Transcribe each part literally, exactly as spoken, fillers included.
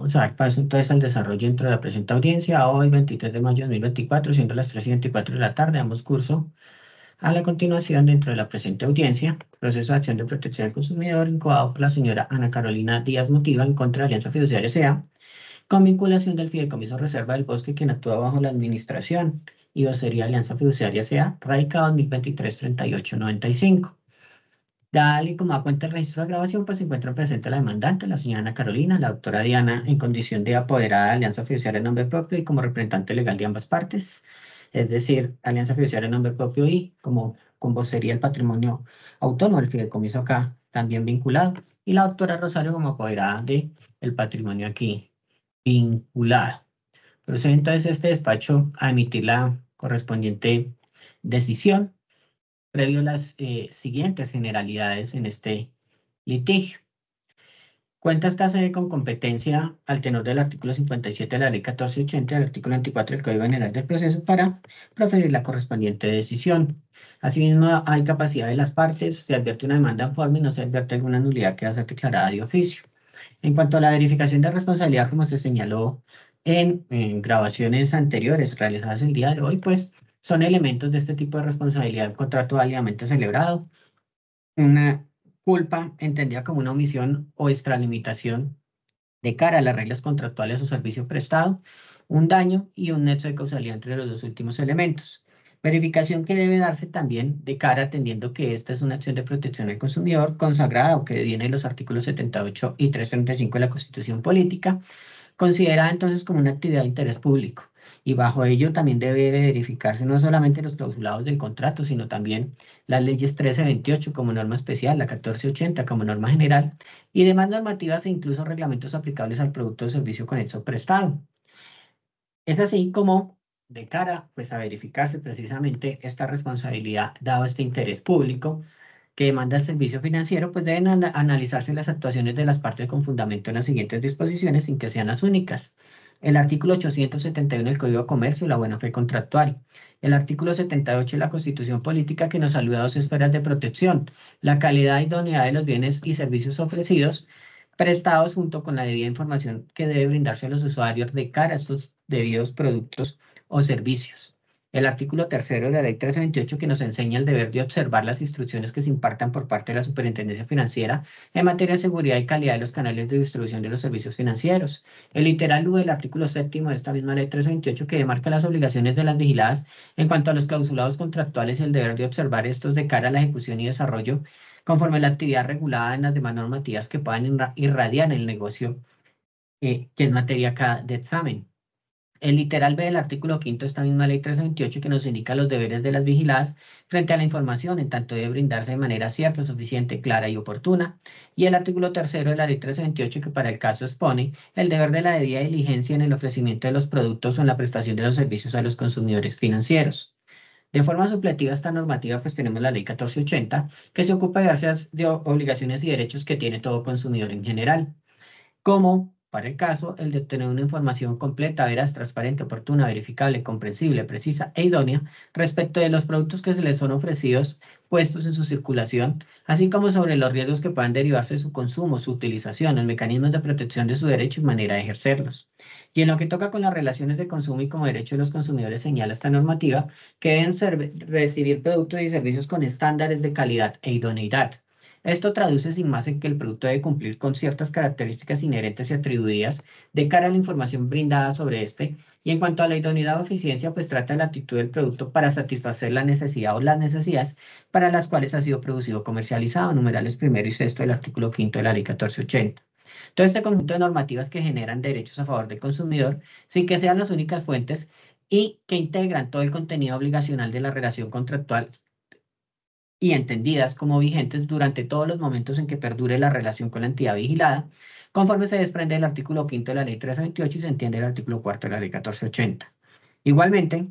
Vamos a dar paso entonces al desarrollo dentro de la presente audiencia. Hoy, veintitrés de mayo de dos mil veinticuatro, siendo las tres y veinticuatro de la tarde, damos curso a la continuación dentro de la presente audiencia, proceso de acción de protección del consumidor incoado por la señora Ana Carolina Díaz Motiva en contra de Alianza Fiduciaria S A, con vinculación del Fideicomiso Reserva del Bosque, quien actúa bajo la administración y vocería Alianza Fiduciaria S A, radicado dos mil veintitrés treinta y ocho noventa y cinco. Tal y como da cuenta el registro de grabación, pues se encuentra presente la demandante, la señora Ana Carolina, la doctora Diana, en condición de apoderada de Alianza Fiduciaria en nombre propio y como representante legal de ambas partes, es decir, Alianza Fiduciaria en nombre propio y como con vocería el patrimonio autónomo, el fideicomiso acá también vinculado, y la doctora Rosario como apoderada de el patrimonio aquí vinculado. Procede entonces este despacho a emitir la correspondiente decisión previo a las eh, siguientes generalidades en este litigio. Cuenta esta sede con competencia al tenor del artículo cincuenta y siete de la Ley catorce ochenta y del artículo veinticuatro del Código General del Proceso para proferir la correspondiente decisión. Asimismo, hay capacidad de las partes, se advierte una demanda en forma y no se advierte alguna nulidad que va a ser declarada de oficio. En cuanto a la verificación de responsabilidad, como se señaló en, en grabaciones anteriores realizadas el día de hoy, pues son elementos de este tipo de responsabilidad, un contrato válidamente celebrado, una culpa entendida como una omisión o extralimitación de cara a las reglas contractuales o servicio prestado, un daño y un nexo de causalidad entre los dos últimos elementos. Verificación que debe darse también de cara atendiendo que esta es una acción de protección al consumidor consagrada o que viene en los artículos setenta y ocho y trescientos treinta y cinco de la Constitución Política, considerada entonces como una actividad de interés público. Y bajo ello también debe verificarse no solamente los clausulados del contrato, sino también las leyes trece veintiocho como norma especial, la catorce ochenta como norma general, y demás normativas e incluso reglamentos aplicables al producto o servicio conexo prestado. Es así como, de cara pues, a verificarse precisamente esta responsabilidad, dado este interés público que demanda el servicio financiero, pues deben ana- analizarse las actuaciones de las partes con fundamento en las siguientes disposiciones sin que sean las únicas. El artículo ochocientos setenta y uno del Código de Comercio, la buena fe contractual. El artículo setenta y ocho de la Constitución Política, que nos saluda a dos esferas de protección: la calidad e idoneidad de los bienes y servicios ofrecidos, prestados junto con la debida información que debe brindarse a los usuarios de cara a estos debidos productos o servicios. El artículo tercero de la Ley trece veintiocho, que nos enseña el deber de observar las instrucciones que se impartan por parte de la Superintendencia Financiera en materia de seguridad y calidad de los canales de distribución de los servicios financieros. El literal U del artículo séptimo de esta misma Ley trece veintiocho, que demarca las obligaciones de las vigiladas en cuanto a los clausulados contractuales y el deber de observar estos de cara a la ejecución y desarrollo conforme a la actividad regulada en las demás normativas que puedan irra- irradiar el negocio, eh, que es materia acá de examen. El literal B del artículo quinto de esta misma ley trescientos veintiocho, que nos indica los deberes de las vigiladas frente a la información, en tanto debe brindarse de manera cierta, suficiente, clara y oportuna. Y el artículo tercero de la ley trescientos veintiocho, que para el caso expone el deber de la debida diligencia en el ofrecimiento de los productos o en la prestación de los servicios a los consumidores financieros. De forma supletiva a esta normativa, pues tenemos la ley catorce ochenta, que se ocupa de darse de obligaciones y derechos que tiene todo consumidor en general, como, para el caso, el de obtener una información completa, veraz, transparente, oportuna, verificable, comprensible, precisa e idónea respecto de los productos que se les son ofrecidos, puestos en su circulación, así como sobre los riesgos que puedan derivarse de su consumo, su utilización, los mecanismos de protección de su derecho y manera de ejercerlos. Y en lo que toca con las relaciones de consumo y como derecho de los consumidores, señala esta normativa que deben ser- recibir productos y servicios con estándares de calidad e idoneidad. Esto traduce sin más en que el producto debe cumplir con ciertas características inherentes y atribuidas de cara a la información brindada sobre este, y en cuanto a la idoneidad o eficiencia, pues trata de la actitud del producto para satisfacer la necesidad o las necesidades para las cuales ha sido producido o comercializado, numerales primero y sexto del artículo quinto de la ley catorce ochenta. Todo este conjunto de normativas que generan derechos a favor del consumidor sin que sean las únicas fuentes y que integran todo el contenido obligacional de la relación contractual y entendidas como vigentes durante todos los momentos en que perdure la relación con la entidad vigilada, conforme se desprende del artículo quinto de la ley trescientos veintiocho y se entiende el artículo cuarto de la ley catorce ochenta. Igualmente,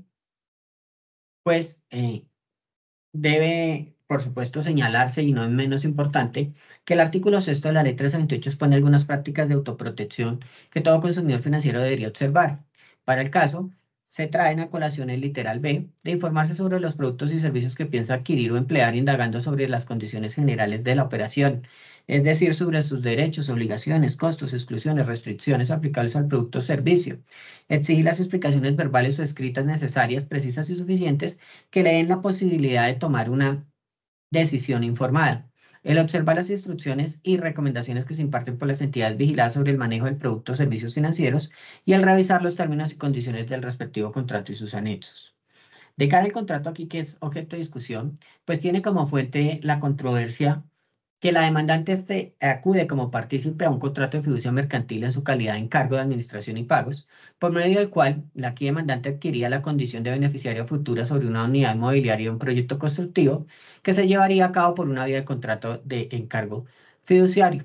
pues eh, debe, por supuesto, señalarse, y no es menos importante, que el artículo sexto de la ley trescientos veintiocho expone algunas prácticas de autoprotección que todo consumidor financiero debería observar. Para el caso, se traen a colación el literal B, de informarse sobre los productos y servicios que piensa adquirir o emplear, indagando sobre las condiciones generales de la operación, es decir, sobre sus derechos, obligaciones, costos, exclusiones, restricciones aplicables al producto o servicio. Exige las explicaciones verbales o escritas necesarias, precisas y suficientes que le den la posibilidad de tomar una decisión informada. El observar las instrucciones y recomendaciones que se imparten por las entidades vigiladas sobre el manejo del producto o servicios financieros y el revisar los términos y condiciones del respectivo contrato y sus anexos. De cara al contrato aquí, que es objeto de discusión, pues tiene como fuente la controversia que la demandante este acude como partícipe a un contrato de fiducia mercantil en su calidad de encargo de administración y pagos, por medio del cual la aquí demandante adquiría la condición de beneficiaria futura sobre una unidad inmobiliaria de un proyecto constructivo que se llevaría a cabo por una vía de contrato de encargo fiduciario.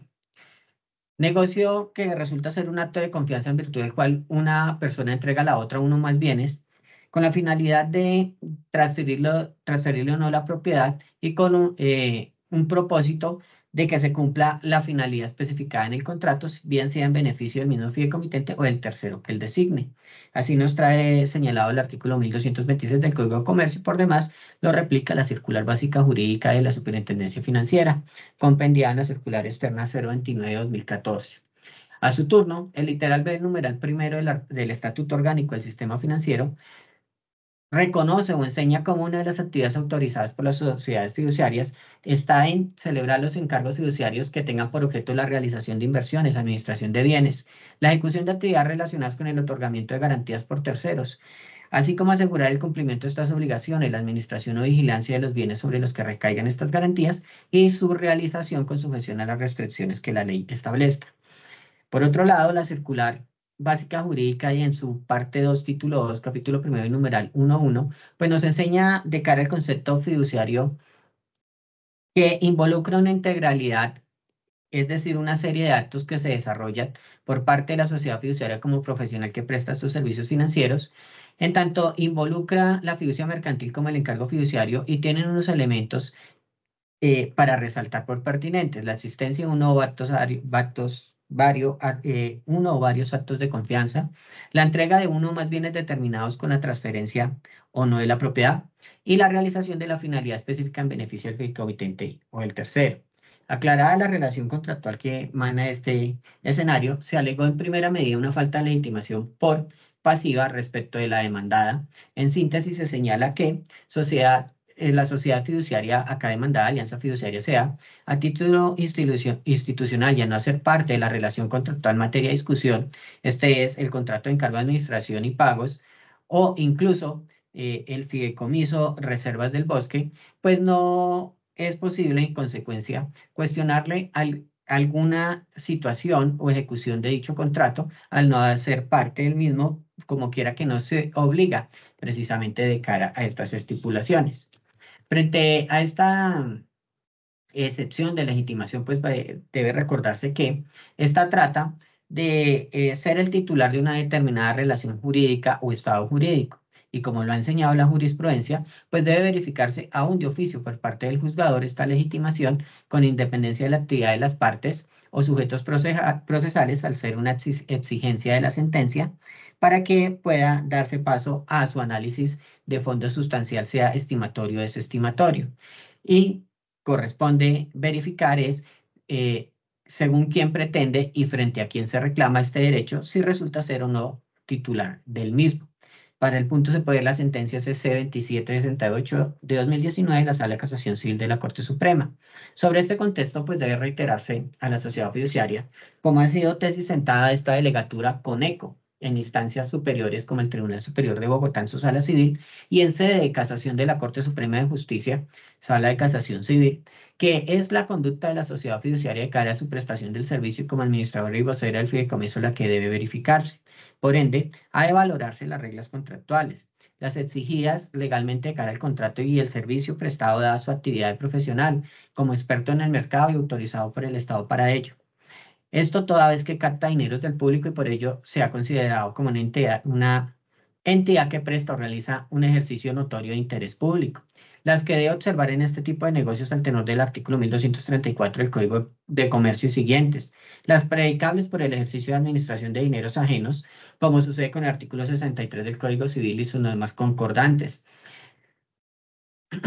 Negocio que resulta ser un acto de confianza en virtud del cual una persona entrega a la otra uno más bienes con la finalidad de transferirlo, transferirle o no la propiedad y con un, eh, un propósito de que se cumpla la finalidad especificada en el contrato, bien sea en beneficio del mismo fideicomitente o del tercero que el designe. Así nos trae señalado el artículo mil doscientos veintiséis del Código de Comercio y por demás lo replica la circular básica jurídica de la Superintendencia Financiera compendiada en la circular externa cero veintinueve de dos mil catorce. A su turno, el literal B del numeral primero del, del Estatuto Orgánico del Sistema Financiero reconoce o enseña como una de las actividades autorizadas por las sociedades fiduciarias está en celebrar los encargos fiduciarios que tengan por objeto la realización de inversiones, administración de bienes, la ejecución de actividades relacionadas con el otorgamiento de garantías por terceros, así como asegurar el cumplimiento de estas obligaciones, la administración o vigilancia de los bienes sobre los que recaigan estas garantías y su realización con sujeción a las restricciones que la ley establezca. Por otro lado, la circular básica jurídica y en su parte dos, título dos, capítulo primero y numeral uno punto uno, pues nos enseña de cara al concepto fiduciario que involucra una integralidad, es decir, una serie de actos que se desarrollan por parte de la sociedad fiduciaria como profesional que presta estos servicios financieros, en tanto involucra la fiducia mercantil como el encargo fiduciario y tienen unos elementos eh, para resaltar por pertinentes la existencia de uno o actos, actos vario, eh, uno o varios actos de confianza, la entrega de uno o más bienes determinados con la transferencia o no de la propiedad y la realización de la finalidad específica en beneficio del fideicomitente o el tercero. Aclarada la relación contractual que emana este escenario, se alegó en primera medida una falta de legitimación por pasiva respecto de la demandada. En síntesis, se señala que sociedad eh, la sociedad fiduciaria acá demandada, Alianza Fiduciaria S A, a título institucio- institucional y a no ser parte de la relación contractual en materia de discusión, este es el contrato de encargo de administración y pagos, o incluso eh, el fideicomiso Reservas del Bosque, pues no es posible en consecuencia cuestionarle al- alguna situación o ejecución de dicho contrato al no ser parte del mismo, como quiera que no se obliga precisamente de cara a estas estipulaciones. Frente a esta excepción de legitimación, pues eh, debe recordarse que esta trata de eh, ser el titular de una determinada relación jurídica o estado jurídico. Y como lo ha enseñado la jurisprudencia, pues debe verificarse aún de oficio por parte del juzgador esta legitimación con independencia de la actividad de las partes o sujetos procesales al ser una exigencia de la sentencia para que pueda darse paso a su análisis de fondo sustancial, sea estimatorio o desestimatorio. Y corresponde verificar es eh, según quién pretende y frente a quién se reclama este derecho, si resulta ser o no titular del mismo. Para el punto se puede ver la sentencia C C veintisiete sesenta y ocho de dos mil diecinueve de la Sala de Casación Civil de la Corte Suprema. Sobre este contexto, pues debe reiterarse a la sociedad fiduciaria, como ha sido tesis sentada esta delegatura con eco en instancias superiores como el Tribunal Superior de Bogotá en su sala civil y en sede de casación de la Corte Suprema de Justicia, Sala de Casación Civil, que es la conducta de la sociedad fiduciaria de cara a su prestación del servicio y como administradora y vocera del fideicomiso la que debe verificarse. Por ende, ha de valorarse las reglas contractuales, las exigidas legalmente de cara al contrato y el servicio prestado dada su actividad profesional como experto en el mercado y autorizado por el Estado para ello. Esto toda vez que capta dineros del público y por ello se ha considerado como una entidad, una entidad que presta o realiza un ejercicio notorio de interés público. Las que debe observar en este tipo de negocios al tenor del artículo mil doscientos treinta y cuatro del Código de Comercio y siguientes. Las predicables por el ejercicio de administración de dineros ajenos, como sucede con el artículo sesenta y tres del Código Civil y sus normas concordantes.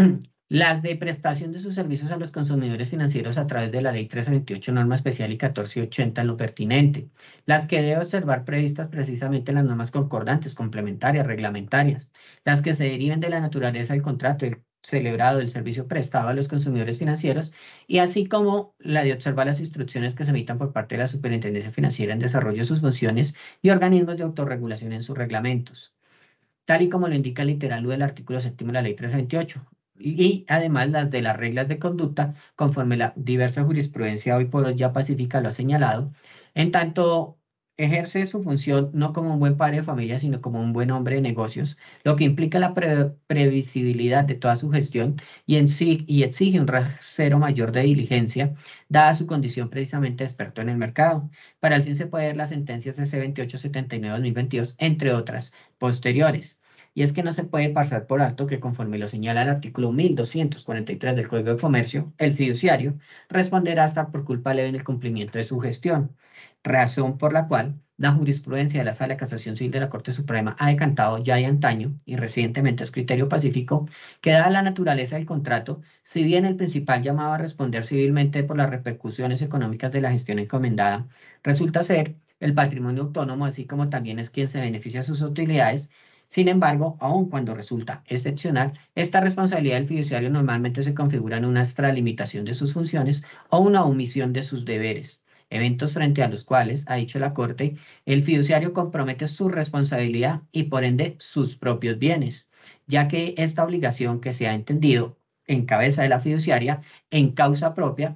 Las de prestación de sus servicios a los consumidores financieros a través de la Ley trece veintiocho, norma especial y catorce ochenta en lo pertinente. Las que debe observar previstas precisamente en las normas concordantes, complementarias, reglamentarias. Las que se deriven de la naturaleza del contrato, el celebrado, del servicio prestado a los consumidores financieros, y así como la de observar las instrucciones que se emitan por parte de la Superintendencia Financiera en desarrollo de sus funciones y organismos de autorregulación en sus reglamentos, tal y como lo indica el literal U del artículo séptimo de la Ley trescientos veintiocho, y, y además las de las reglas de conducta, conforme la diversa jurisprudencia hoy por hoy ya pacífica lo ha señalado, en tanto ejerce su función no como un buen padre de familia, sino como un buen hombre de negocios, lo que implica la pre- previsibilidad de toda su gestión y, en sí, y exige un rasero mayor de diligencia, dada su condición precisamente de experto en el mercado. Para el fin se puede ver las sentencias de C veintiocho setenta y nueve dos mil veintidós, entre otras posteriores. Y es que no se puede pasar por alto que, conforme lo señala el artículo mil doscientos cuarenta y tres del Código de Comercio, el fiduciario responderá hasta por culpa leve en el cumplimiento de su gestión, razón por la cual la jurisprudencia de la Sala de Casación Civil de la Corte Suprema ha decantado ya de antaño y recientemente es criterio pacífico que, dada la naturaleza del contrato, si bien el principal llamado a responder civilmente por las repercusiones económicas de la gestión encomendada resulta ser el patrimonio autónomo, así como también es quien se beneficia de sus utilidades. Sin embargo, aun cuando resulta excepcional, esta responsabilidad del fiduciario normalmente se configura en una extralimitación de sus funciones o una omisión de sus deberes, eventos frente a los cuales, ha dicho la Corte, el fiduciario compromete su responsabilidad y por ende sus propios bienes, ya que esta obligación que se ha entendido en cabeza de la fiduciaria en causa propia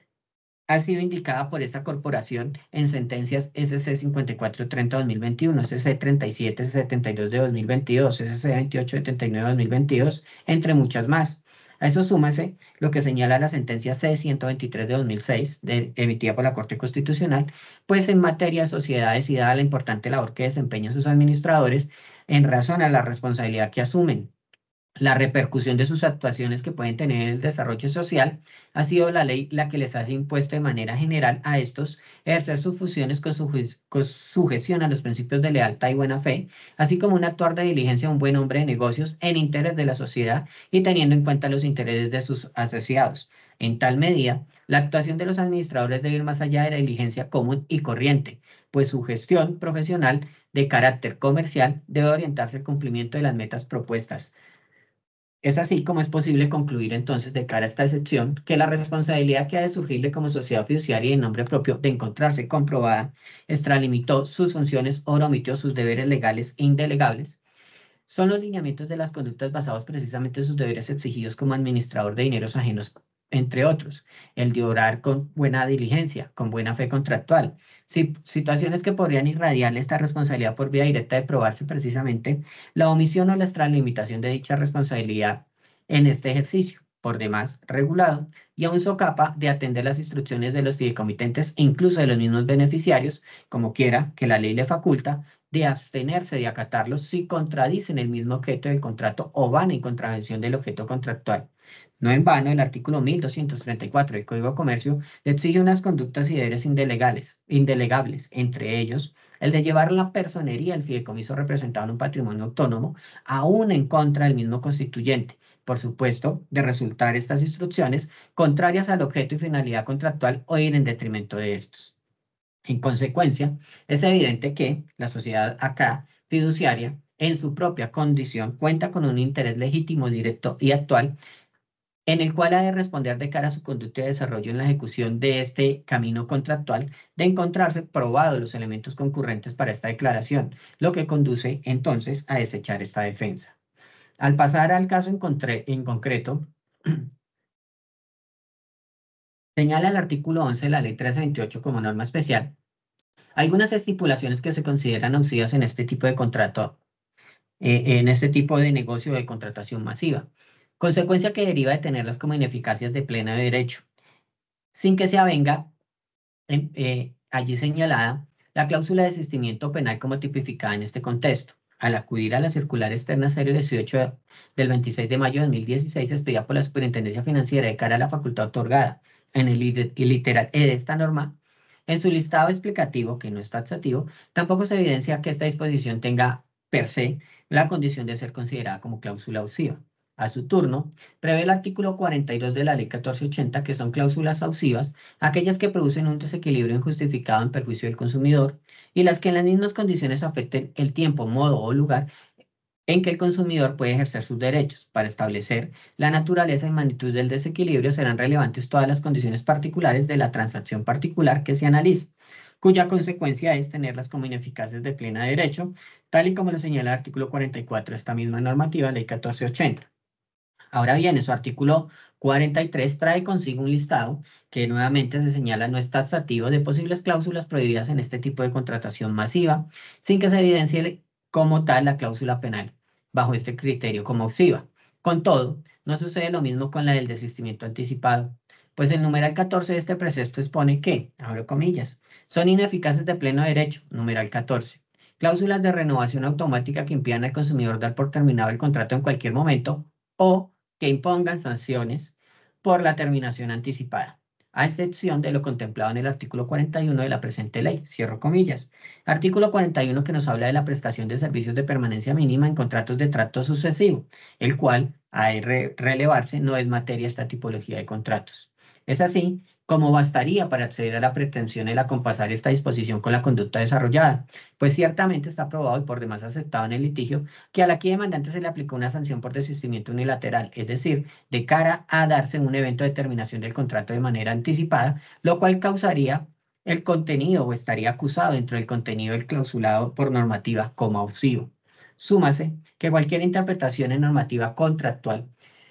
ha sido indicada por esta corporación en sentencias S C cincuenta y cuatro treinta de dos mil veintiuno, S C treinta y siete setenta y dos de dos mil veintidós, S C veintiocho setenta y nueve de dos mil veintidós, entre muchas más. A eso súmase lo que señala la sentencia C ciento veintitrés de dos mil seis, de, emitida por la Corte Constitucional, pues en materia de sociedades y dada la importante labor que desempeñan sus administradores, en razón a la responsabilidad que asumen, la repercusión de sus actuaciones que pueden tener en el desarrollo social, ha sido la ley la que les ha impuesto de manera general a estos ejercer sus funciones con, suje- con sujeción a los principios de lealtad y buena fe, así como un actuar de diligencia de un buen hombre de negocios en interés de la sociedad y teniendo en cuenta los intereses de sus asociados. En tal medida, la actuación de los administradores debe ir más allá de la diligencia común y corriente, pues su gestión profesional de carácter comercial debe orientarse al cumplimiento de las metas propuestas. Es así como es posible concluir entonces de cara a esta excepción que la responsabilidad que ha de surgirle como sociedad fiduciaria y en nombre propio de encontrarse comprobada extralimitó sus funciones o omitió sus deberes legales e indelegables son los lineamientos de las conductas basados precisamente en sus deberes exigidos como administrador de dineros ajenos, entre otros, el de orar con buena diligencia, con buena fe contractual. Si, situaciones que podrían irradiarle esta responsabilidad por vía directa de probarse precisamente la omisión o la extralimitación de dicha responsabilidad en este ejercicio, por demás regulado, y aún socapa de atender las instrucciones de los fideicomitentes e incluso de los mismos beneficiarios, como quiera que la ley le faculta, de abstenerse de acatarlos si contradicen el mismo objeto del contrato o van en contravención del objeto contractual. No en vano, el artículo mil doscientos treinta y cuatro del Código de Comercio le exige unas conductas y deberes indelegales, indelegables, entre ellos el de llevar la personería del fideicomiso representado en un patrimonio autónomo, aún en contra del mismo constituyente, por supuesto, de resultar estas instrucciones contrarias al objeto y finalidad contractual o ir en detrimento de estos. En consecuencia, es evidente que la sociedad acá fiduciaria, en su propia condición, cuenta con un interés legítimo, directo y actual, en el cual ha de responder de cara a su conducta y desarrollo en la ejecución de este camino contractual, de encontrarse probados los elementos concurrentes para esta declaración, lo que conduce entonces a desechar esta defensa. Al pasar al caso en, contre- en concreto, señala el artículo once de la Ley trescientos veintiocho como norma especial algunas estipulaciones que se consideran abusivas en este tipo de contrato, eh, en este tipo de negocio de contratación masiva, consecuencia que deriva de tenerlas como ineficacias de pleno derecho, sin que se avenga en- eh, allí señalada la cláusula de desistimiento penal como tipificada en este contexto. Al acudir a la circular externa cero dieciocho del veintiséis de mayo de dos mil dieciséis, expedida por la Superintendencia Financiera de cara a la facultad otorgada en el lit- literal E de esta norma, en su listado explicativo, que no es taxativo, tampoco se evidencia que esta disposición tenga per se la condición de ser considerada como cláusula abusiva. A su turno, prevé el artículo cuarenta y dos de la Ley catorce ochenta, que son cláusulas abusivas, aquellas que producen un desequilibrio injustificado en perjuicio del consumidor y las que en las mismas condiciones afecten el tiempo, modo o lugar en que el consumidor puede ejercer sus derechos. Para establecer la naturaleza y magnitud del desequilibrio serán relevantes todas las condiciones particulares de la transacción particular que se analice, cuya consecuencia es tenerlas como ineficaces de pleno derecho, tal y como lo señala el artículo cuarenta y cuatro de esta misma normativa, Ley catorce ochenta. Ahora bien, en su artículo cuarenta y tres trae consigo un listado que nuevamente se señala no es taxativo de posibles cláusulas prohibidas en este tipo de contratación masiva, sin que se evidencie como tal la cláusula penal bajo este criterio como abusiva. Con todo, no sucede lo mismo con la del desistimiento anticipado, pues el numeral catorce de este precepto expone que, abro comillas, son ineficaces de pleno derecho, numeral catorce. Cláusulas de renovación automática que impidan al consumidor dar por terminado el contrato en cualquier momento o que impongan sanciones por la terminación anticipada, a excepción de lo contemplado en el artículo cuarenta y uno de la presente ley. Cierro comillas. Artículo cuarenta y uno que nos habla de la prestación de servicios de permanencia mínima en contratos de trato sucesivo, el cual, a re relevarse, no es materia esta tipología de contratos. Es así como bastaría para acceder a la pretensión el acompasar esta disposición con la conducta desarrollada, pues ciertamente está probado y por demás aceptado en el litigio que al aquí demandante se le aplicó una sanción por desistimiento unilateral, es decir, de cara a darse un evento de terminación del contrato de manera anticipada, lo cual causaría el contenido o estaría acusado dentro del contenido del clausulado por normativa como abusivo. Súmase que cualquier interpretación en normativa contractual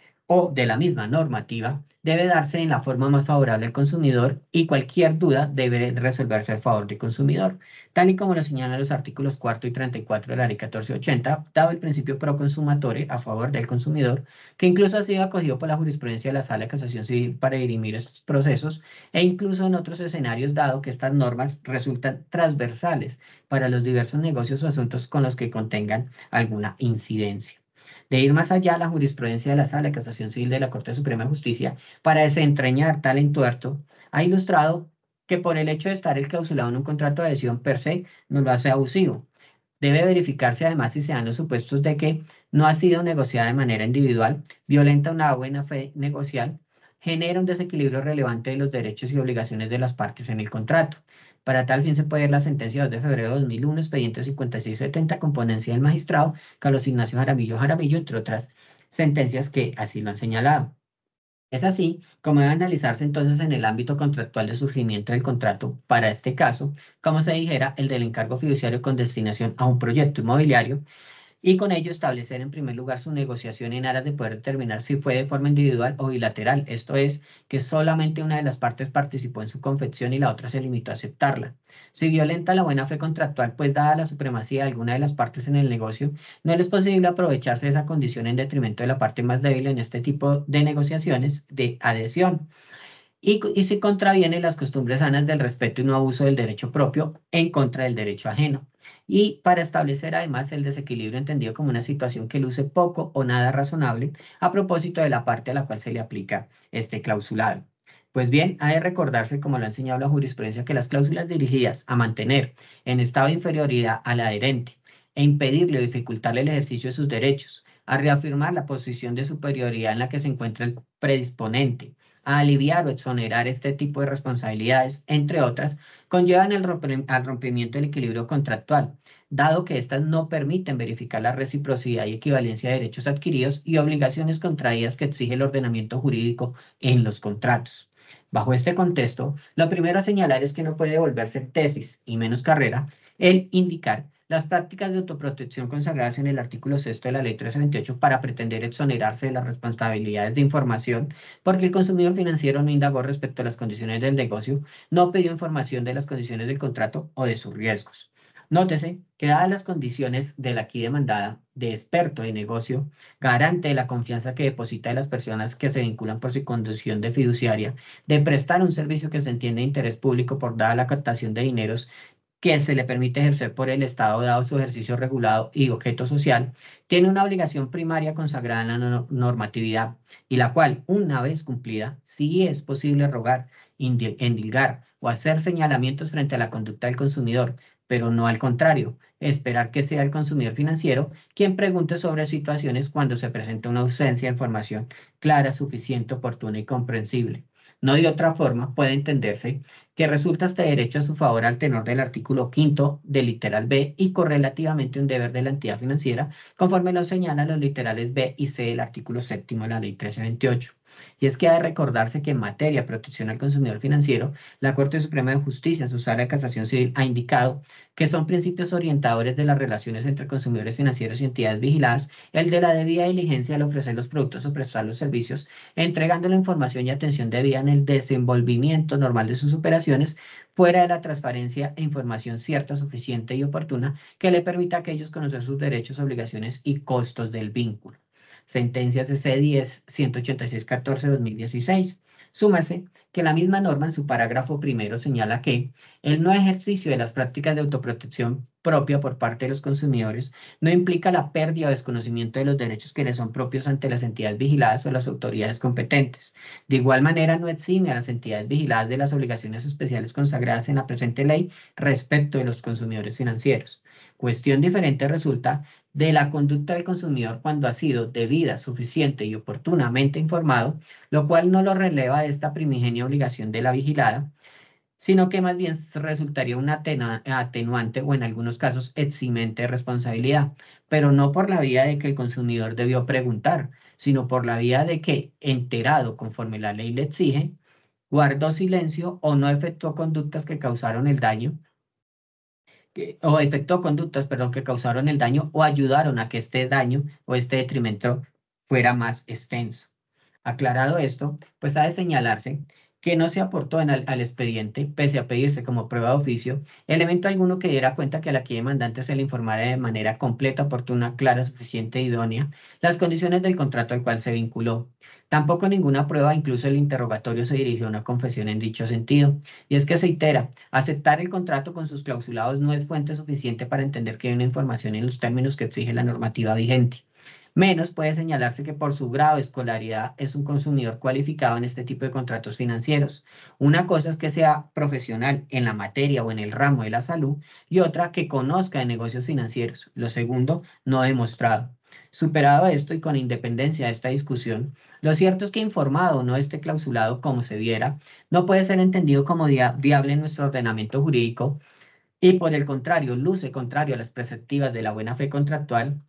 o de la misma normativa debe darse en la forma más favorable al consumidor y cualquier duda debe resolverse a favor del consumidor, tal y como lo señalan los artículos cuarto y treinta y cuatro de la Ley catorce ochenta, dado el principio pro consumatore a favor del consumidor, que incluso ha sido acogido por la jurisprudencia de la Sala de Casación Civil para dirimir estos procesos, e incluso en otros escenarios, dado que estas normas resultan transversales para los diversos negocios o asuntos con los que contengan alguna incidencia. De ir más allá, la jurisprudencia de la Sala de Casación Civil de la Corte Suprema de Justicia, para desentrañar tal entuerto, ha ilustrado que por el hecho de estar el clausulado en un contrato de adhesión per se, no lo hace abusivo. Debe verificarse además si se dan los supuestos de que no ha sido negociada de manera individual, violenta una buena fe negocial, genera un desequilibrio relevante de los derechos y obligaciones de las partes en el contrato. Para tal fin se puede ver la sentencia dos de febrero de dos mil uno, expediente cincuenta y seis setenta, con ponencia del magistrado Carlos Ignacio Jaramillo Jaramillo, entre otras sentencias que así lo han señalado. Es así como debe analizarse entonces en el ámbito contractual de surgimiento del contrato, para este caso, como se dijera, el del encargo fiduciario con destinación a un proyecto inmobiliario, y con ello establecer en primer lugar su negociación en aras de poder determinar si fue de forma individual o bilateral, esto es, que solamente una de las partes participó en su confección y la otra se limitó a aceptarla. Si violenta la buena fe contractual, pues dada la supremacía de alguna de las partes en el negocio, no le es posible aprovecharse de esa condición en detrimento de la parte más débil en este tipo de negociaciones de adhesión y, y se contravienen las costumbres sanas del respeto y no abuso del derecho propio en contra del derecho ajeno. Y para establecer además el desequilibrio entendido como una situación que luce poco o nada razonable a propósito de la parte a la cual se le aplica este clausulado. Pues bien, ha de recordarse, como lo ha enseñado la jurisprudencia, que las cláusulas dirigidas a mantener en estado de inferioridad al adherente e impedirle o dificultarle el ejercicio de sus derechos, a reafirmar la posición de superioridad en la que se encuentra el predisponente, a aliviar o exonerar este tipo de responsabilidades, entre otras, conllevan el al rompimiento del equilibrio contractual, dado que éstas no permiten verificar la reciprocidad y equivalencia de derechos adquiridos y obligaciones contraídas que exige el ordenamiento jurídico en los contratos. Bajo este contexto, lo primero a señalar es que no puede volverse tesis y menos carrera el indicar las prácticas de autoprotección consagradas en el artículo sexto de la Ley trece veintiocho para pretender exonerarse de las responsabilidades de información, porque el consumidor financiero no indagó respecto a las condiciones del negocio, no pidió información de las condiciones del contrato o de sus riesgos. Nótese que dadas las condiciones de la aquí demandada de experto de negocio, garante de la confianza que deposita de las personas que se vinculan por su condición de fiduciaria, de prestar un servicio que se entiende de interés público por dada la captación de dineros que se le permite ejercer por el Estado dado su ejercicio regulado y objeto social, tiene una obligación primaria consagrada en la no- normatividad y la cual, una vez cumplida, sí es posible rogar, indi- endilgar o hacer señalamientos frente a la conducta del consumidor, pero no al contrario, esperar que sea el consumidor financiero quien pregunte sobre situaciones cuando se presenta una ausencia de información clara, suficiente, oportuna y comprensible. No de otra forma puede entenderse que resulta este derecho a su favor al tenor del artículo quinto del literal B y correlativamente un deber de la entidad financiera, conforme lo señalan los literales B y C del artículo séptimo de la Ley trece veintiocho. Y es que ha de recordarse que en materia de protección al consumidor financiero, la Corte Suprema de Justicia, en su sala de casación civil, ha indicado que son principios orientadores de las relaciones entre consumidores financieros y entidades vigiladas, el de la debida diligencia al ofrecer los productos o prestar los servicios, entregando la información y atención debida en el desenvolvimiento normal de sus operaciones, fuera de la transparencia e información cierta, suficiente y oportuna que le permita a aquellos conocer sus derechos, obligaciones y costos del vínculo. Sentencias de C diez, ciento ochenta y seis, catorce, dos mil dieciséis. Súmase que la misma norma en su parágrafo primero señala que el no ejercicio de las prácticas de autoprotección propia por parte de los consumidores no implica la pérdida o desconocimiento de los derechos que les son propios ante las entidades vigiladas o las autoridades competentes. De igual manera, no exime a las entidades vigiladas de las obligaciones especiales consagradas en la presente ley respecto de los consumidores financieros. Cuestión diferente resulta de la conducta del consumidor cuando ha sido debida, suficiente y oportunamente informado, lo cual no lo releva de esta primigenia obligación de la vigilada, sino que más bien resultaría un atena- atenuante o en algunos casos eximente de responsabilidad, pero no por la vía de que el consumidor debió preguntar, sino por la vía de que, enterado conforme la ley le exige, guardó silencio o no efectuó conductas que causaron el daño, que- o efectuó conductas, perdón, que causaron el daño o ayudaron a que este daño o este detrimento fuera más extenso. Aclarado esto, pues ha de señalarse que no se aportó en al, al expediente, pese a pedirse como prueba de oficio, elemento alguno que diera cuenta que a la que demandante se le informara de manera completa, oportuna, clara, suficiente e idónea las condiciones del contrato al cual se vinculó. Tampoco ninguna prueba, incluso el interrogatorio, se dirigió a una confesión en dicho sentido. Y es que se itera, aceptar el contrato con sus clausulados no es fuente suficiente para entender que hay una información en los términos que exige la normativa vigente. Menos puede señalarse que por su grado de escolaridad es un consumidor cualificado en este tipo de contratos financieros. Una cosa es que sea profesional en la materia o en el ramo de la salud y otra que conozca de negocios financieros. Lo segundo, no demostrado. Superado esto y con independencia de esta discusión, lo cierto es que informado o no esté clausulado como se viera, no puede ser entendido como dia- viable en nuestro ordenamiento jurídico y por el contrario, luce contrario a las perspectivas de la buena fe contractual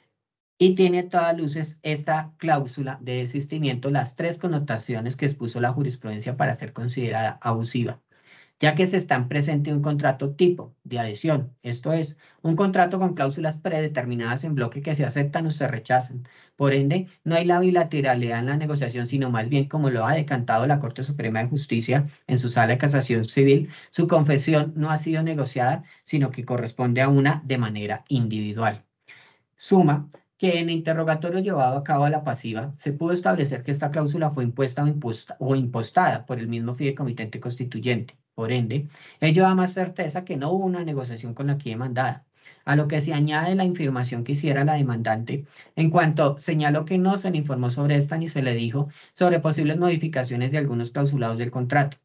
y tiene a todas luces esta cláusula de desistimiento las tres connotaciones que expuso la jurisprudencia para ser considerada abusiva, ya que se está presente un contrato tipo de adhesión, esto es, un contrato con cláusulas predeterminadas en bloque que se aceptan o se rechazan. Por ende, no hay la bilateralidad en la negociación, sino más bien como lo ha decantado la Corte Suprema de Justicia en su sala de casación civil, su confesión no ha sido negociada, sino que corresponde a una de manera individual. Suma que en el interrogatorio llevado a cabo a la pasiva se pudo establecer que esta cláusula fue impuesta o, imposta, o impostada por el mismo fideicomitente constituyente. Por ende, ello da más certeza que no hubo una negociación con la aquí demandada. A lo que se añade la información que hiciera la demandante, en cuanto señaló que no se le informó sobre esta ni se le dijo sobre posibles modificaciones de algunos clausulados del contrato.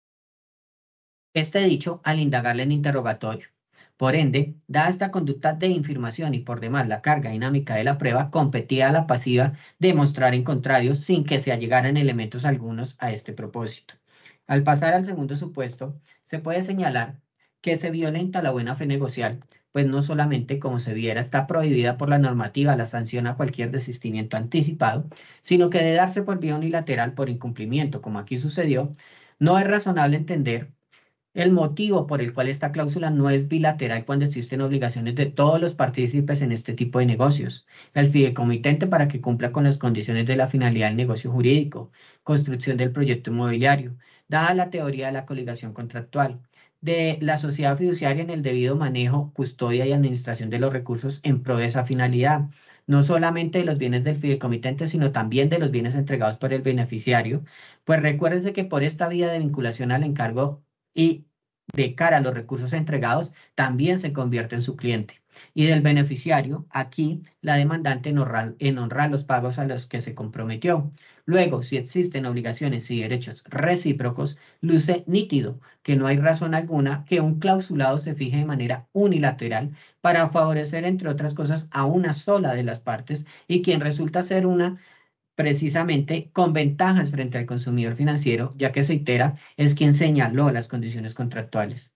Este dicho al indagarle en interrogatorio. Por ende, dada esta conducta de infirmación y por demás la carga dinámica de la prueba, competía a la pasiva demostrar en contrario sin que se allegaran elementos algunos a este propósito. Al pasar al segundo supuesto, se puede señalar que se violenta la buena fe negocial, pues no solamente, como se viera, está prohibida por la normativa la sanción a cualquier desistimiento anticipado, sino que de darse por vía unilateral por incumplimiento, como aquí sucedió, no es razonable entender el motivo por el cual esta cláusula no es bilateral cuando existen obligaciones de todos los partícipes en este tipo de negocios. El fideicomitente para que cumpla con las condiciones de la finalidad del negocio jurídico, construcción del proyecto inmobiliario, dada la teoría de la coligación contractual, de la sociedad fiduciaria en el debido manejo, custodia y administración de los recursos en pro de esa finalidad, no solamente de los bienes del fideicomitente, sino también de los bienes entregados por el beneficiario, pues recuérdense que por esta vía de vinculación al encargo y de cara a los recursos entregados, también se convierte en su cliente. Y del beneficiario, aquí la demandante en honrar, en honrar los pagos a los que se comprometió. Luego, si existen obligaciones y derechos recíprocos, luce nítido que no hay razón alguna que un clausulado se fije de manera unilateral para favorecer, entre otras cosas, a una sola de las partes y quien resulta ser una precisamente con ventajas frente al consumidor financiero, ya que Seitera es quien señaló las condiciones contractuales.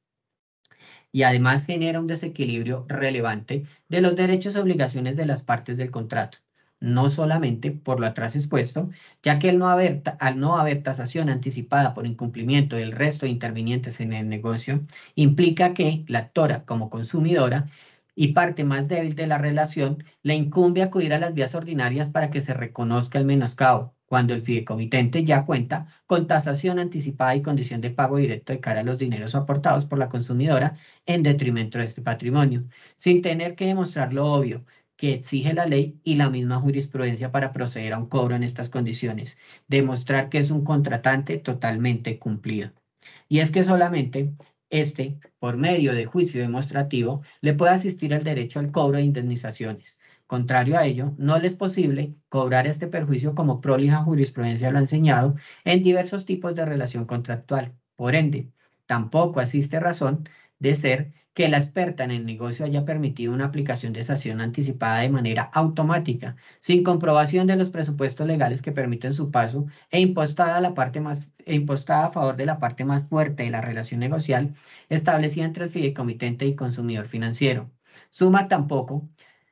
Y además genera un desequilibrio relevante de los derechos y obligaciones de las partes del contrato, no solamente por lo atrás expuesto, ya que al no haber, al no haber tasación anticipada por incumplimiento del resto de intervinientes en el negocio, implica que la actora como consumidora y parte más débil de la relación le incumbe acudir a las vías ordinarias para que se reconozca el menoscabo, cuando el fideicomitente ya cuenta con tasación anticipada y condición de pago directo de cara a los dineros aportados por la consumidora en detrimento de este patrimonio, sin tener que demostrar lo obvio que exige la ley y la misma jurisprudencia para proceder a un cobro en estas condiciones, demostrar que es un contratante totalmente cumplido. Y es que solamente este, por medio de juicio demostrativo, le puede asistir el derecho al cobro de indemnizaciones. Contrario a ello, no le es posible cobrar este perjuicio como prolija jurisprudencia lo ha enseñado en diversos tipos de relación contractual. Por ende, tampoco asiste razón de ser que la experta en el negocio haya permitido una aplicación de sanción anticipada de manera automática, sin comprobación de los presupuestos legales que permiten su paso e impostada a la parte más e impostada a favor de la parte más fuerte de la relación negocial establecida entre el fideicomitente y consumidor financiero. Suma tampoco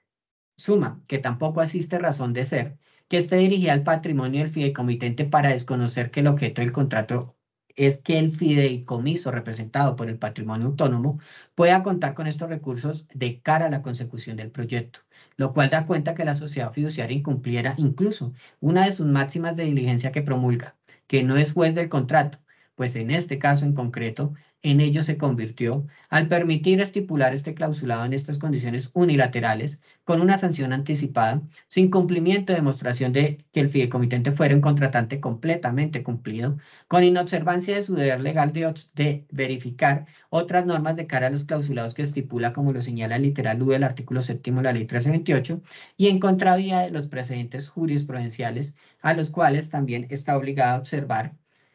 Suma que tampoco asiste razón de ser que esté dirigida al patrimonio del fideicomitente para desconocer que el objeto del contrato es que el fideicomiso representado por el patrimonio autónomo pueda contar con estos recursos de cara a la consecución del proyecto, lo cual da cuenta que la sociedad fiduciaria incumpliera incluso una de sus máximas de diligencia que promulga, que no es juez del contrato, pues en este caso en concreto, en ello se convirtió al permitir estipular este clausulado en estas condiciones unilaterales con una sanción anticipada, sin cumplimiento de demostración de que el fideicomitente fuera un contratante completamente cumplido, con inobservancia de su deber legal de, de verificar otras normas de cara a los clausulados que estipula, como lo señala el literal U del artículo séptimo de la ley trece veintiocho, y en contravía de los precedentes jurisprudenciales a los cuales también está obligado a observar.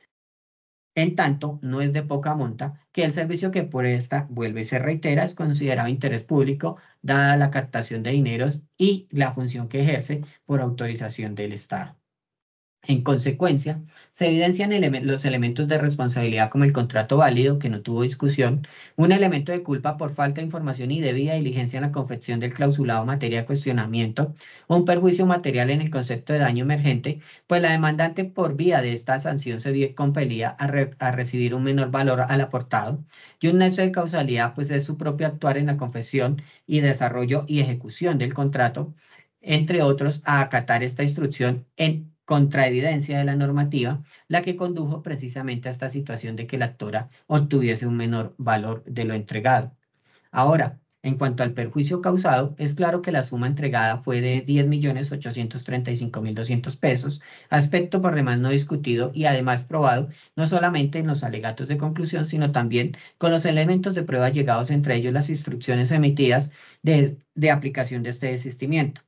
En tanto, no es de poca monta que el servicio que presta, vuelve y se reitera, es considerado interés público, dada la captación de dineros y la función que ejerce por autorización del Estado. En consecuencia, se evidencian eleme- los elementos de responsabilidad como el contrato válido, que no tuvo discusión, un elemento de culpa por falta de información y debida diligencia en la confección del clausulado materia de cuestionamiento, un perjuicio material en el concepto de daño emergente, pues la demandante por vía de esta sanción se vio compelida a, re- a recibir un menor valor al aportado, y un nexo de causalidad, pues es su propio actuar en la confección y desarrollo y ejecución del contrato, entre otros, a acatar esta instrucción en contraevidencia de la normativa, la que condujo precisamente a esta situación de que la actora obtuviese un menor valor de lo entregado. Ahora, en cuanto al perjuicio causado, es claro que la suma entregada fue de diez millones ochocientos treinta y cinco mil doscientos pesos, aspecto por demás no discutido y además probado no solamente en los alegatos de conclusión, sino también con los elementos de prueba llegados, entre ellos las instrucciones emitidas de, de aplicación de este desistimiento,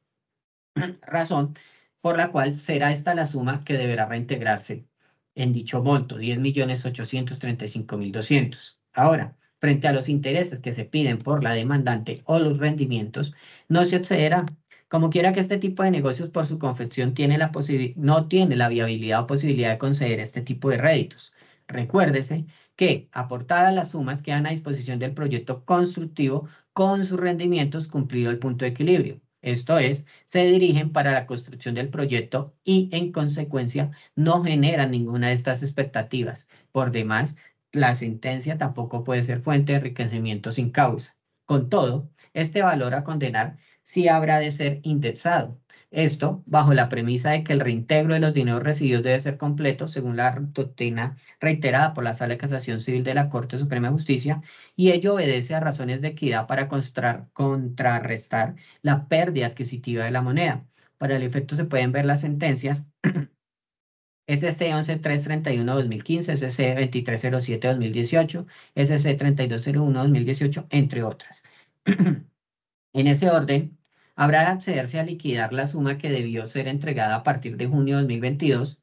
razón por la cual será esta la suma que deberá reintegrarse en dicho monto, diez millones ochocientos treinta y cinco mil doscientos. Ahora, frente a los intereses que se piden por la demandante o los rendimientos, no se accederá. Como quiera que este tipo de negocios por su confección tiene la no tiene la viabilidad o posibilidad de conceder este tipo de réditos. Recuérdese que, aportadas las sumas, quedan a disposición del proyecto constructivo con sus rendimientos cumplido el punto de equilibrio. Esto es, se dirigen para la construcción del proyecto y, en consecuencia, no generan ninguna de estas expectativas. Por demás, la sentencia tampoco puede ser fuente de enriquecimiento sin causa. Con todo, este valor a condenar sí habrá de ser indexado. Esto bajo la premisa de que el reintegro de los dineros recibidos debe ser completo, según la doctrina reiterada por la Sala de Casación Civil de la Corte Suprema de Justicia, y ello obedece a razones de equidad para contrarrestar la pérdida adquisitiva de la moneda. Para el efecto se pueden ver las sentencias S C once mil trescientos treinta y uno dos mil quince, S C veintitrés cero siete dos mil dieciocho, S C treinta y dos cero uno dos mil dieciocho, entre otras. En ese orden, habrá de accederse a liquidar la suma que debió ser entregada a partir de junio de dos mil veintidós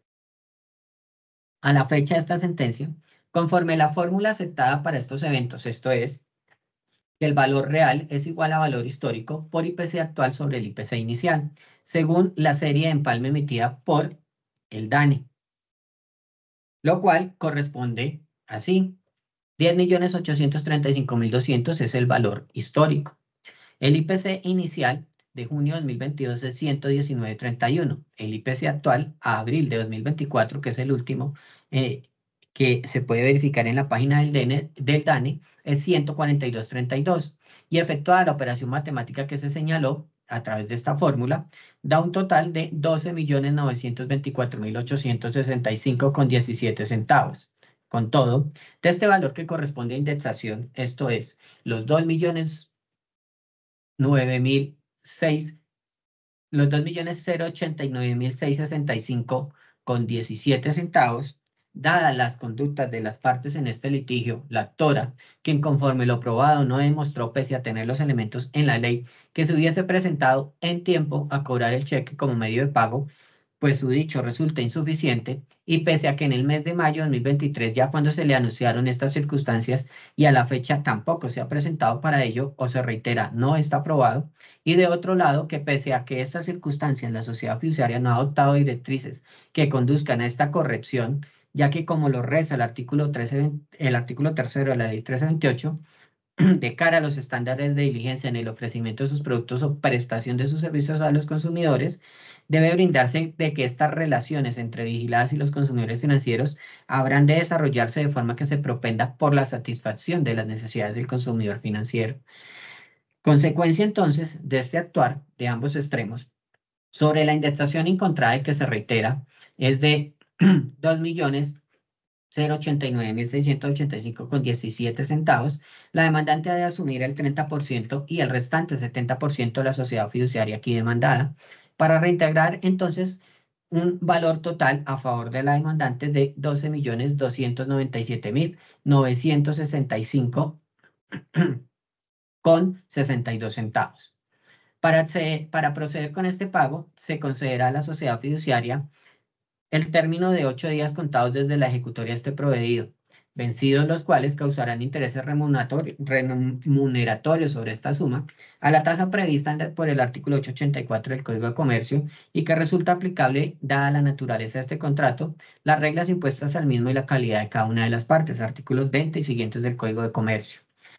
a la fecha de esta sentencia, conforme la fórmula aceptada para estos eventos, esto es, que el valor real es igual a valor histórico por I P C actual sobre el I P C inicial, según la serie de empalme emitida por el DANE, lo cual corresponde así. diez millones ochocientos treinta y cinco mil doscientos es el valor histórico. El I P C inicial de junio de dos mil veintidós es ciento diecinueve punto treinta y uno. El I P C actual a abril de dos mil veinticuatro, que es el último, eh, que se puede verificar en la página del, D N del DANE, es ciento cuarenta y dos punto treinta y dos. Y efectuada la operación matemática que se señaló a través de esta fórmula, da un total de doce millones novecientos veinticuatro mil ochocientos sesenta y cinco con diecisiete centavos. Con todo, de este valor que corresponde a indexación, esto es, los dos millones nueve mil seis, los dos millones cero ochenta y nueve mil seiscientos sesenta y cinco con diecisiete centavos, dadas las conductas de las partes en este litigio, la actora, quien conforme lo probado no demostró, pese a tener los elementos en la ley, que se hubiese presentado en tiempo a cobrar el cheque como medio de pago, pues su dicho resulta insuficiente, y pese a que en el mes de mayo de dos mil veintitrés, ya cuando se le anunciaron estas circunstancias y a la fecha tampoco se ha presentado para ello o se reitera no está aprobado, y de otro lado que pese a que estas circunstancias la sociedad fiduciaria no ha adoptado directrices que conduzcan a esta corrección, ya que como lo reza el artículo trece, el artículo tercero de la ley trece veintiocho, de cara a los estándares de diligencia en el ofrecimiento de sus productos o prestación de sus servicios a los consumidores, debe brindarse de que estas relaciones entre vigiladas y los consumidores financieros habrán de desarrollarse de forma que se propenda por la satisfacción de las necesidades del consumidor financiero. Consecuencia entonces de este actuar de ambos extremos sobre la indexación encontrada y que se reitera es de dos millones cero ochenta y nueve mil seiscientos ochenta y cinco con diecisiete centavos, la demandante ha de asumir el treinta por ciento y el restante setenta por ciento de la sociedad fiduciaria aquí demandada, para reintegrar entonces un valor total a favor de la demandante de doce millones doscientos noventa y siete mil novecientos sesenta y cinco con sesenta y dos centavos. Para, acceder- para proceder con este pago, se concederá a la sociedad fiduciaria el término de ocho días contados desde la ejecutoria de este provedido, vencidos los cuales causarán intereses remuneratori- remuneratorios sobre esta suma a la tasa prevista en el- por el artículo ochocientos ochenta y cuatro del Código de Comercio y que resulta aplicable, dada la naturaleza de este contrato, las reglas impuestas al mismo y la calidad de cada una de las partes, artículos veinte y siguientes del Código de Comercio.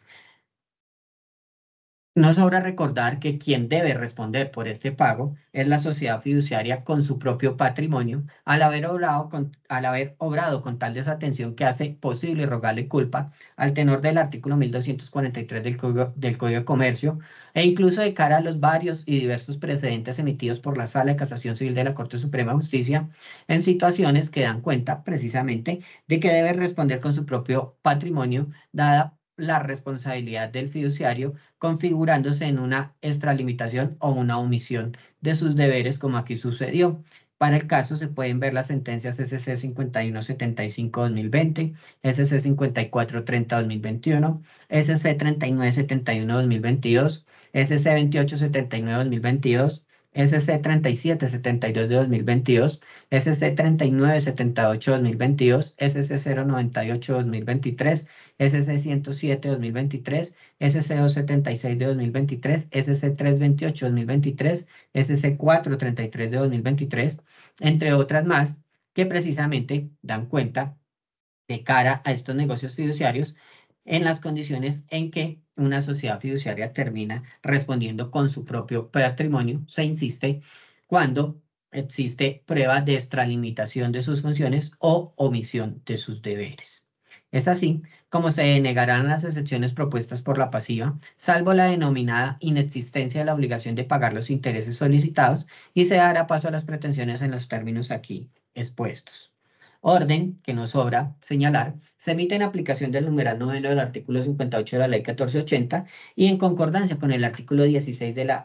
No sobra recordar que quien debe responder por este pago es la sociedad fiduciaria con su propio patrimonio, al haber obrado con, al haber obrado con tal desatención que hace posible rogarle culpa al tenor del artículo mil doscientos cuarenta y tres del Código, del Código de Comercio, e incluso de cara a los varios y diversos precedentes emitidos por la Sala de Casación Civil de la Corte Suprema de Justicia en situaciones que dan cuenta precisamente de que debe responder con su propio patrimonio, dada la responsabilidad del fiduciario configurándose en una extralimitación o una omisión de sus deberes, como aquí sucedió. Para el caso se pueden ver las sentencias S C cincuenta y uno setenta y cinco dos mil veinte, S C cincuenta y cuatro treinta dos mil veintiuno, S C treinta y nueve setenta y uno dos mil veintidós, S C veintiocho setenta y nueve dos mil veintidós, S C treinta y siete setenta y dos de dos mil veintidós, S C treinta y nueve setenta y ocho dos mil veintidós, S C cero noventa y ocho dos mil veintitrés, S C ciento siete dos mil veintitrés, S C doscientos setenta y seis de dos mil veintitrés, S C trescientos veintiocho de dos mil veintitrés, S C cuatrocientos treinta y tres de dos mil veintitrés, entre otras más, que precisamente dan cuenta de cara a estos negocios fiduciarios en las condiciones en que una sociedad fiduciaria termina respondiendo con su propio patrimonio, se insiste, cuando existe prueba de extralimitación de sus funciones o omisión de sus deberes. Es así como se denegarán las excepciones propuestas por la pasiva, salvo la denominada inexistencia de la obligación de pagar los intereses solicitados, y se dará paso a las pretensiones en los términos aquí expuestos. Orden que nos sobra señalar, se emite en aplicación del numeral noveno del artículo cincuenta y ocho de la ley catorce ochenta y en concordancia con el artículo dieciséis de la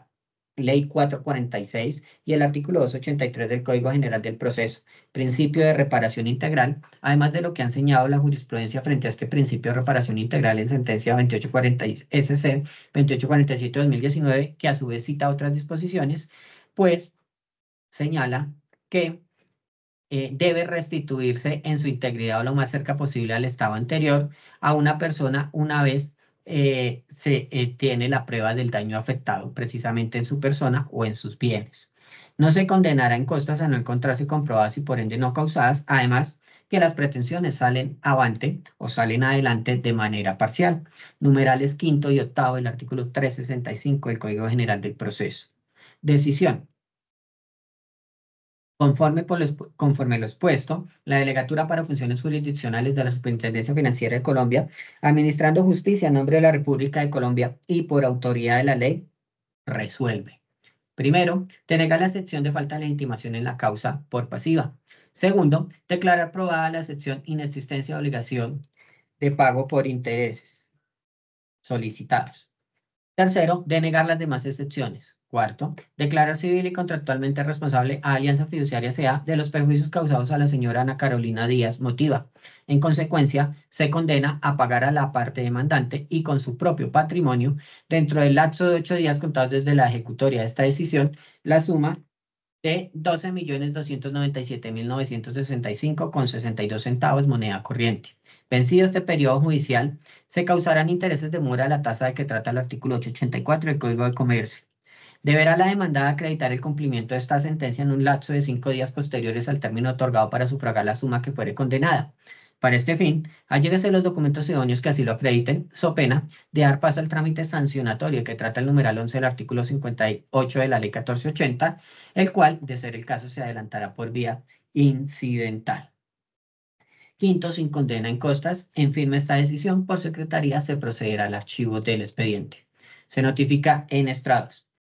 Ley cuatrocientos cuarenta y seis y el artículo doscientos ochenta y tres del Código General del Proceso, principio de reparación integral, además de lo que ha enseñado la jurisprudencia frente a este principio de reparación integral en sentencia veintiocho cuarenta S C veintiocho cuarenta y siete de dos mil diecinueve, que a su vez cita otras disposiciones, pues señala que eh, debe restituirse en su integridad o lo más cerca posible al estado anterior a una persona una vez eh, se eh, tiene la prueba del daño afectado precisamente en su persona o en sus bienes. No se condenará en costas a no encontrarse comprobadas y por ende no causadas, además que las pretensiones salen avante o salen adelante de manera parcial. Numerales quinto y octavo del artículo trescientos sesenta y cinco del Código General del Proceso. Decisión. Conforme, por lo, expu- conforme lo expuesto, la Delegatura para Funciones Jurisdiccionales de la Superintendencia Financiera de Colombia, administrando justicia en nombre de la República de Colombia y por autoridad de la ley, resuelve. Primero, denegar la excepción de falta de legitimación en la causa por pasiva. Segundo, declarar probada la excepción inexistencia de obligación de pago por intereses solicitados. Tercero, denegar las demás excepciones. Cuarto, declarar civil y contractualmente responsable a Alianza Fiduciaria S A de los perjuicios causados a la señora Ana Carolina Díaz Motiva. En consecuencia, se condena a pagar a la parte demandante y con su propio patrimonio, dentro del lapso de ocho días contados desde la ejecutoria de esta decisión, la suma de doce millones doscientos noventa y siete mil novecientos sesenta y cinco con sesenta y dos centavos moneda corriente. Vencido este periodo judicial, se causarán intereses de mora a la tasa de que trata el artículo ochocientos ochenta y cuatro del Código de Comercio. Deberá la demandada acreditar el cumplimiento de esta sentencia en un lapso de cinco días posteriores al término otorgado para sufragar la suma que fuere condenada. Para este fin, alléguese los documentos idóneos que así lo acrediten, so pena de dar paso al trámite sancionatorio que trata el numeral once del artículo cincuenta y ocho de la ley catorce ochenta, el cual, de ser el caso, se adelantará por vía incidental. Quinto, sin condena en costas, en firme esta decisión, por secretaría se procederá al archivo del expediente. Se notifica en estrados.